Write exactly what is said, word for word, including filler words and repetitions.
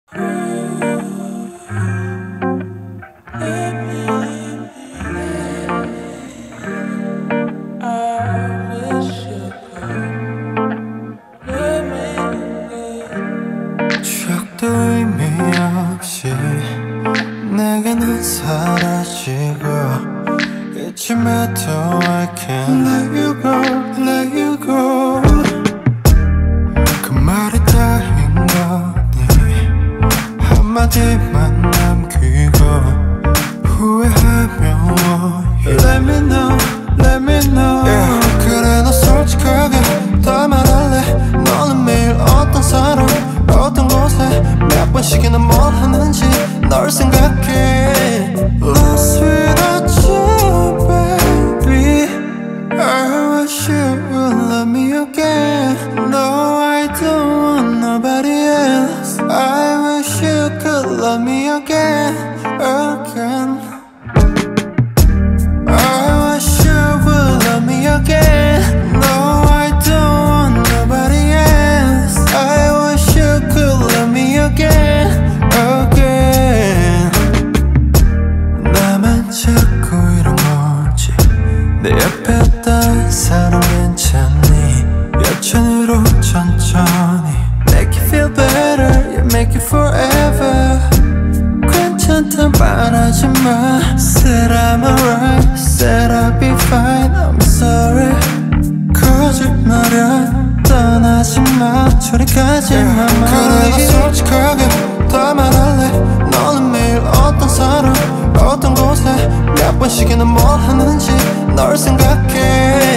추억도 의미 없이 내게는 사라지고 잊음에도 I can't let you go, let you go. 그 말이 다인 거니 한마디만 남기고 후회하며 Let me know, let me know. yeah. 그래 너 솔직하게 다 말할래. 너는 매일 어떤 사람 어떤 곳에 몇 번씩이나 뭘 하는지 널 생각해. Lost without you baby. I wish you would love me again. No, I don't want nobody else. I wish you could love me again, again. I wish you would love me again. No, I don't want nobody else. I wish you could love me again, again. 나만 자꾸 이런 거지. 내 옆에 딴 사람 괜찮니? 여천으로 천천히 Make you feel better, you make it forever. 괜찮단 말하지 마. Said I'm alright, said I'll be fine. I'm sorry. 거짓말이야 떠나지 마. 저리 가지 마. 그래 너 솔직하게 다 말할래. 너는 매일 어떤 사람 어떤 곳에 몇 번씩이나 뭘 하는지 널 생각해.